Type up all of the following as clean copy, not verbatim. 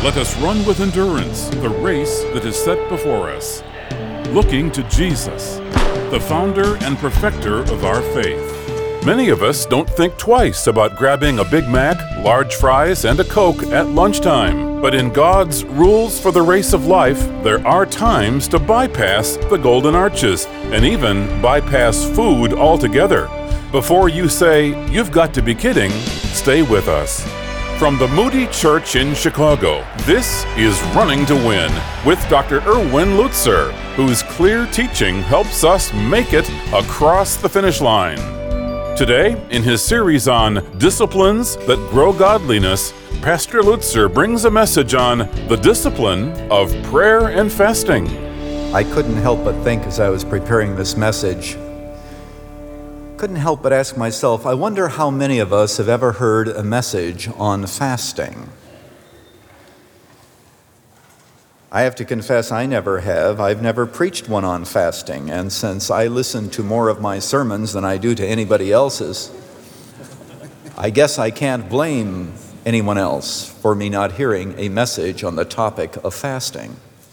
Let us run with endurance the race that is set before us, looking to Jesus, the founder and perfecter of our faith. Many of us don't think twice about grabbing a Big Mac, large fries, and a Coke at lunchtime. But in God's rules for the race of life, there are times to bypass the golden arches and even bypass food altogether. Before you say, "You've got to be kidding," stay with us. From the Moody Church in Chicago, this is Running to Win with Dr. Erwin Lutzer, whose clear teaching helps us make it across the finish line. Today, in his series on Disciplines That Grow Godliness, Pastor Lutzer brings a message on the discipline of prayer and fasting. I couldn't help but think as I was preparing this message, couldn't help but ask myself, I wonder how many of us have ever heard a message on fasting. I have to confess I never have. I've never preached one on fasting, and since I listen to more of my sermons than I do to anybody else's, I guess I can't blame anyone else for me not hearing a message on the topic of fasting.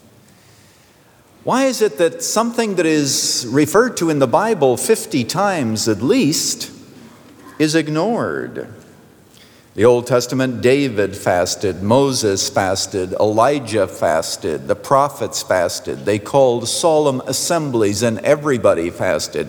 Why is it that something that is referred to in the Bible 50 times at least is ignored? The Old Testament, David fasted, Moses fasted, Elijah fasted, the prophets fasted. They called solemn assemblies and everybody fasted.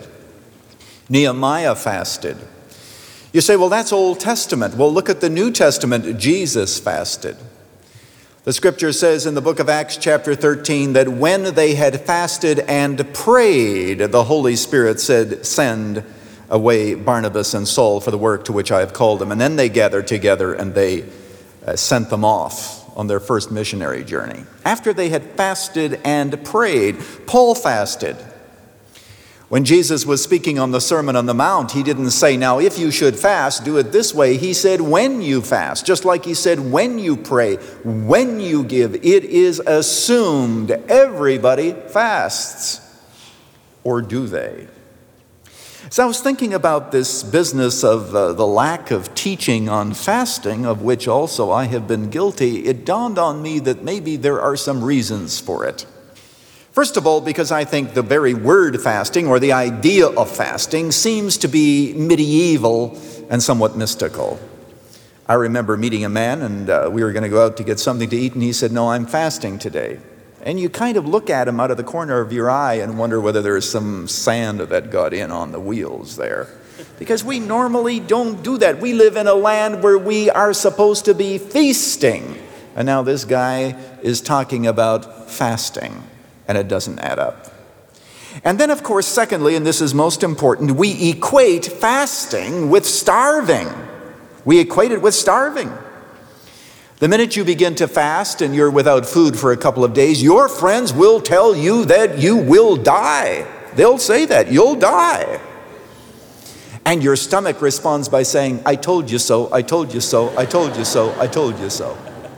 Nehemiah fasted. You say, well, that's Old Testament. Well, look at the New Testament. Jesus fasted. The scripture says in the book of Acts chapter 13 that when they had fasted and prayed, the Holy Spirit said, "Send away Barnabas and Saul for the work to which I have called them." And then they gathered together and they sent them off on their first missionary journey. After they had fasted and prayed, Paul fasted. When Jesus was speaking on the Sermon on the Mount, he didn't say, "Now if you should fast, do it this way." He said, "When you fast," just like he said, "When you pray, when you give." It is assumed everybody fasts. Or do they? So I was thinking about this business of the lack of teaching on fasting, of which also I have been guilty. It dawned on me that maybe there are some reasons for it. First of all, because I think the very word fasting, or the idea of fasting, seems to be medieval and somewhat mystical. I remember meeting a man, and we were going to go out to get something to eat, and he said, "No, I'm fasting today." And you kind of look at him out of the corner of your eye and wonder whether there's some sand that got in on the wheels there. Because we normally don't do that. We live in a land where we are supposed to be feasting. And now this guy is talking about fasting, and it doesn't add up. And then, of course, secondly, and this is most important, we equate fasting with starving. We equate it with starving. The minute you begin to fast and you're without food for a couple of days, your friends will tell you that you will die. They'll say that, you'll die. And your stomach responds by saying, "I told you so, I told you so, I told you so, I told you so."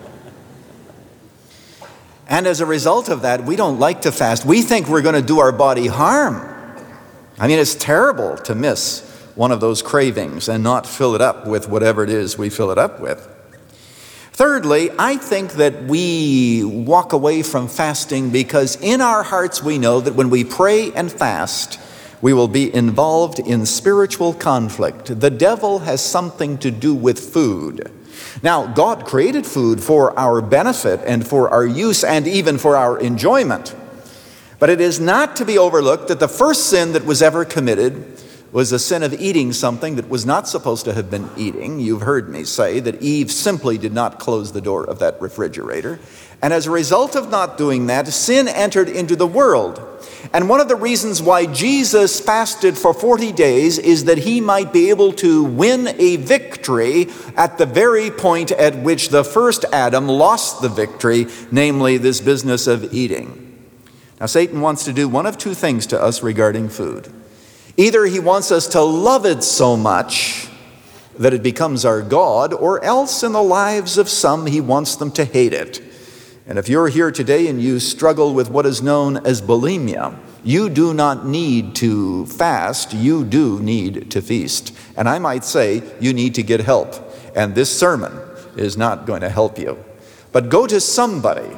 And as a result of that, we don't like to fast. We think we're going to do our body harm. I mean, it's terrible to miss one of those cravings and not fill it up with whatever it is we fill it up with. Thirdly, I think that we walk away from fasting because in our hearts we know that when we pray and fast, we will be involved in spiritual conflict. The devil has something to do with food. Now, God created food for our benefit and for our use and even for our enjoyment. But it is not to be overlooked that the first sin that was ever committed was the sin of eating something that was not supposed to have been eating. You've heard me say that Eve simply did not close the door of that refrigerator. And as a result of not doing that, sin entered into the world. And one of the reasons why Jesus fasted for 40 days is that he might be able to win a victory at the very point at which the first Adam lost the victory, namely this business of eating. Now, Satan wants to do one of two things to us regarding food. Either he wants us to love it so much that it becomes our God, or else in the lives of some, he wants them to hate it. And if you're here today and you struggle with what is known as bulimia, you do not need to fast, you do need to feast. And I might say you need to get help. And this sermon is not going to help you. But go to somebody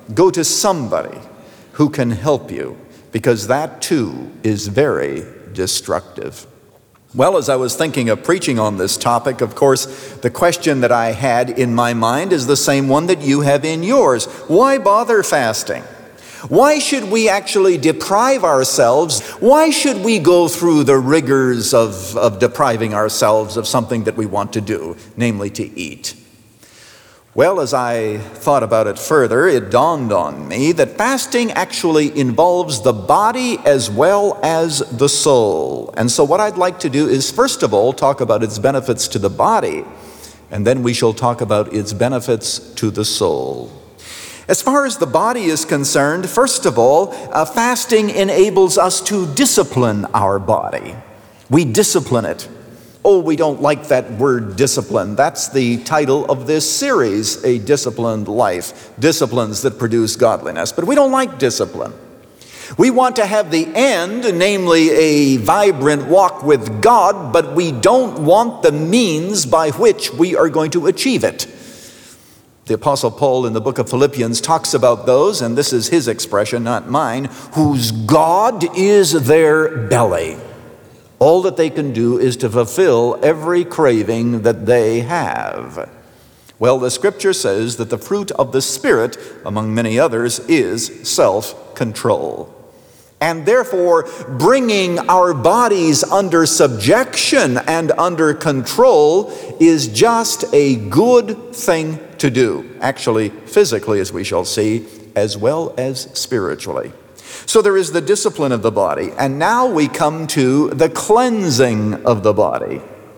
who can help you, because that too is very destructive. Well, as I was thinking of preaching on this topic, of course, the question that I had in my mind is the same one that you have in yours. Why bother fasting? Why should we actually deprive ourselves? Why should we go through the rigors of depriving ourselves of something that we want to do, namely to eat? Well, as I thought about it further, it dawned on me that fasting actually involves the body as well as the soul. And so what I'd like to do is, first of all, talk about its benefits to the body, and then we shall talk about its benefits to the soul. As far as the body is concerned, first of all, fasting enables us to discipline our body. We discipline it. Oh, we don't like that word discipline. That's the title of this series, A Disciplined Life, disciplines that produce godliness. But we don't like discipline. We want to have the end, namely a vibrant walk with God, but we don't want the means by which we are going to achieve it. The Apostle Paul in the book of Philippians talks about those, and this is his expression, not mine, whose God is their belly. All that they can do is to fulfill every craving that they have. Well, the scripture says that the fruit of the Spirit, among many others, is self-control. And therefore, bringing our bodies under subjection and under control is just a good thing to do. Actually, physically, as we shall see, as well as spiritually. So there is the discipline of the body, and now we come to the cleansing of the body.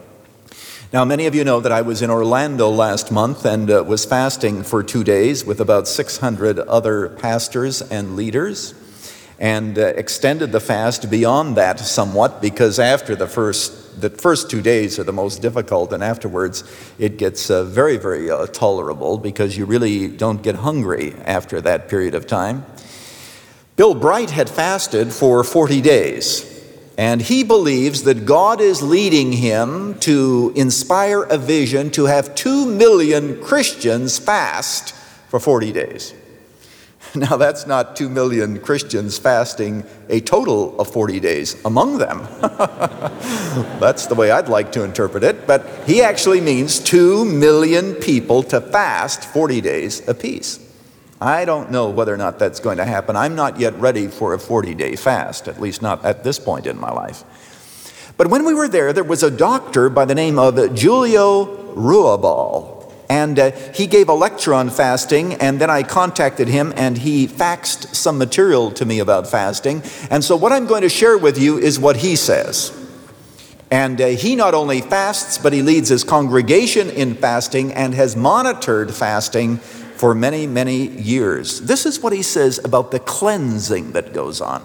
Now, many of you know that I was in Orlando last month and was fasting for 2 days with about 600 other pastors and leaders, and extended the fast beyond that somewhat, because after the first 2 days are the most difficult, and afterwards it gets very, very tolerable, because you really don't get hungry after that period of time. Bill Bright had fasted for 40 days, and he believes that God is leading him to inspire a vision to have 2 million Christians fast for 40 days. Now, that's not 2 million Christians fasting a total of 40 days among them. That's the way I'd like to interpret it, but he actually means 2 million people to fast 40 days apiece. I don't know whether or not that's going to happen. I'm not yet ready for a 40-day fast, at least not at this point in my life. But when we were there was a doctor by the name of Julio Ruibal, and he gave a lecture on fasting, and then I contacted him, and he faxed some material to me about fasting. And so what I'm going to share with you is what he says. And he not only fasts, but he leads his congregation in fasting and has monitored fasting for many, many years. This is what he says about the cleansing that goes on.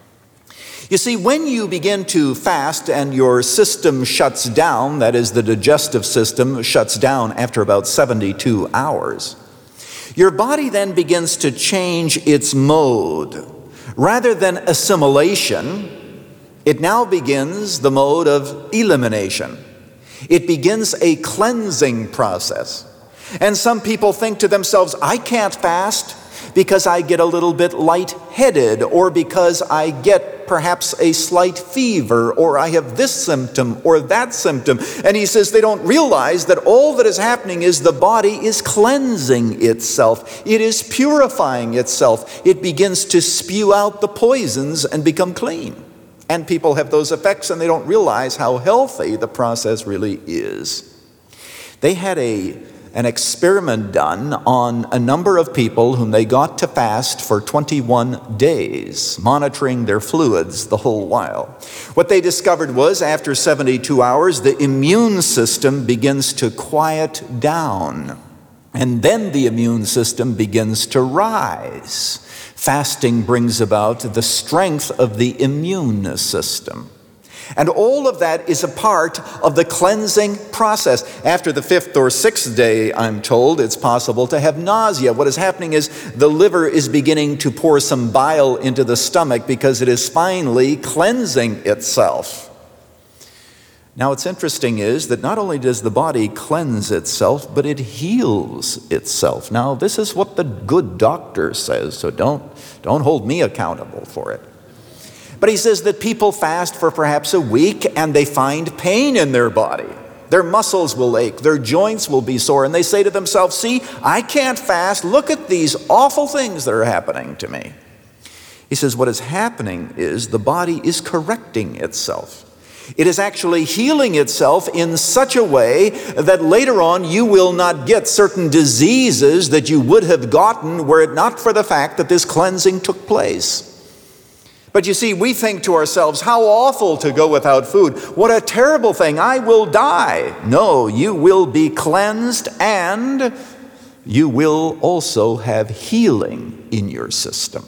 You see, when you begin to fast and your system shuts down, that is, the digestive system shuts down after about 72 hours, your body then begins to change its mode. Rather than assimilation, it now begins the mode of elimination. It begins a cleansing process. And some people think to themselves, I can't fast because I get a little bit lightheaded, or because I get perhaps a slight fever, or I have this symptom or that symptom. And he says they don't realize that all that is happening is the body is cleansing itself. It is purifying itself. It begins to spew out the poisons and become clean. And people have those effects and they don't realize how healthy the process really is. They had an experiment done on a number of people whom they got to fast for 21 days, monitoring their fluids the whole while. What they discovered was, after 72 hours, the immune system begins to quiet down, and then the immune system begins to rise. Fasting brings about the strength of the immune system. And all of that is a part of the cleansing process. After the 5th or 6th day, I'm told, it's possible to have nausea. What is happening is the liver is beginning to pour some bile into the stomach because it is finally cleansing itself. Now, what's interesting is that not only does the body cleanse itself, but it heals itself. Now, this is what the good doctor says, so don't hold me accountable for it. But he says that people fast for perhaps a week and they find pain in their body. Their muscles will ache, their joints will be sore, and they say to themselves, see, I can't fast. Look at these awful things that are happening to me. He says what is happening is the body is correcting itself. It is actually healing itself in such a way that later on you will not get certain diseases that you would have gotten were it not for the fact that this cleansing took place. But you see, we think to ourselves, how awful to go without food. What a terrible thing, I will die. No, you will be cleansed and you will also have healing in your system.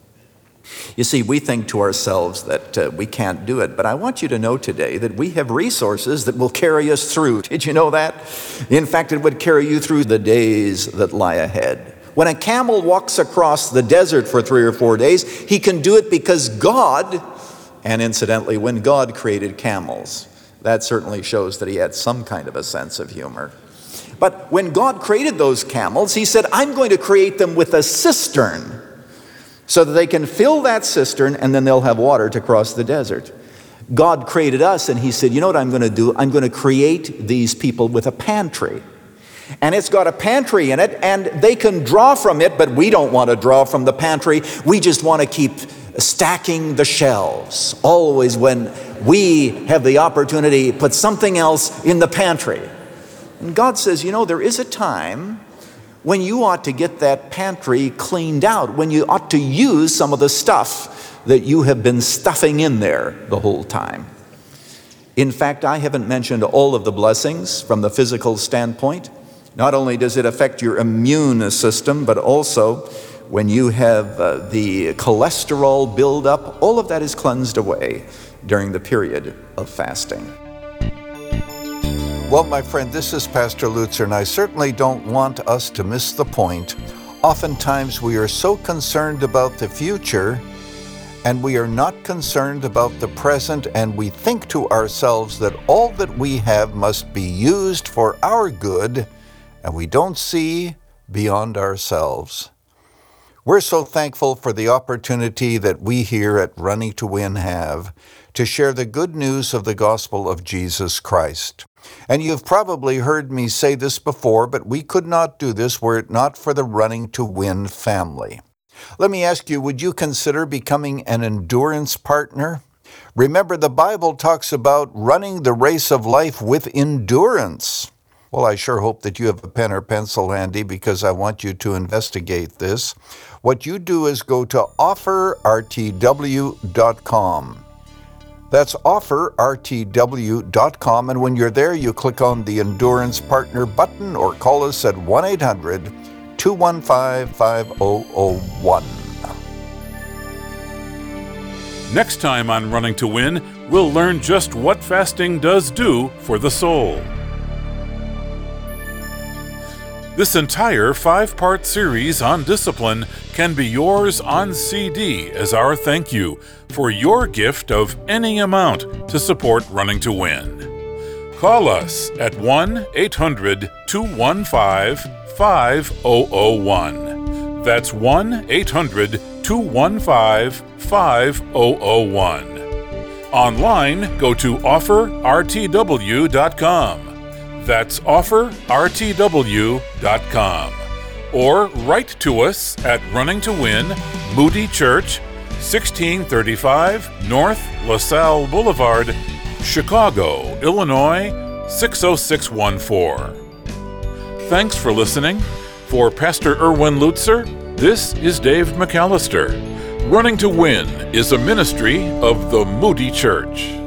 You see, we think to ourselves that we can't do it, but I want you to know today that we have resources that will carry us through. Did you know that? In fact, it would carry you through the days that lie ahead. When a camel walks across the desert for 3 or 4 days, he can do it because God, and incidentally, when God created camels, that certainly shows that he had some kind of a sense of humor. But when God created those camels, he said, I'm going to create them with a cistern, so that they can fill that cistern and then they'll have water to cross the desert. God created us and he said, you know what I'm going to do? I'm going to create these people with a pantry. And it's got a pantry in it and they can draw from it, but we don't want to draw from the pantry. We just want to keep stacking the shelves. Always when we have the opportunity, put something else in the pantry. And God says, you know, there is a time when you ought to get that pantry cleaned out, when you ought to use some of the stuff that you have been stuffing in there the whole time. In fact, I haven't mentioned all of the blessings from the physical standpoint. Not only does it affect your immune system, but also when you have the cholesterol buildup, all of that is cleansed away during the period of fasting. Well, my friend, this is Pastor Lutzer, and I certainly don't want us to miss the point. Oftentimes we are so concerned about the future, and we are not concerned about the present, and we think to ourselves that all that we have must be used for our good, and we don't see beyond ourselves. We're so thankful for the opportunity that we here at Running to Win have to share the good news of the gospel of Jesus Christ. And you've probably heard me say this before, but we could not do this were it not for the Running to Win family. Let me ask you, would you consider becoming an endurance partner? Remember, the Bible talks about running the race of life with endurance. Well, I sure hope that you have a pen or pencil handy because I want you to investigate this. What you do is go to offerrtw.com. That's offerrtw.com, and when you're there, you click on the Endurance Partner button or call us at 1-800-215-5001. Next time on Running to Win, we'll learn just what fasting does do for the soul. This entire 5-part series on discipline can be yours on CD as our thank you for your gift of any amount to support Running to Win. Call us at 1-800-215-5001. That's 1-800-215-5001. Online, go to offerrtw.com. That's offerrtw.com. Or write to us at Running to Win, Moody Church, 1635 North LaSalle Boulevard, Chicago, Illinois, 60614. Thanks for listening. For Pastor Erwin Lutzer, this is Dave McAllister. Running to Win is a ministry of the Moody Church.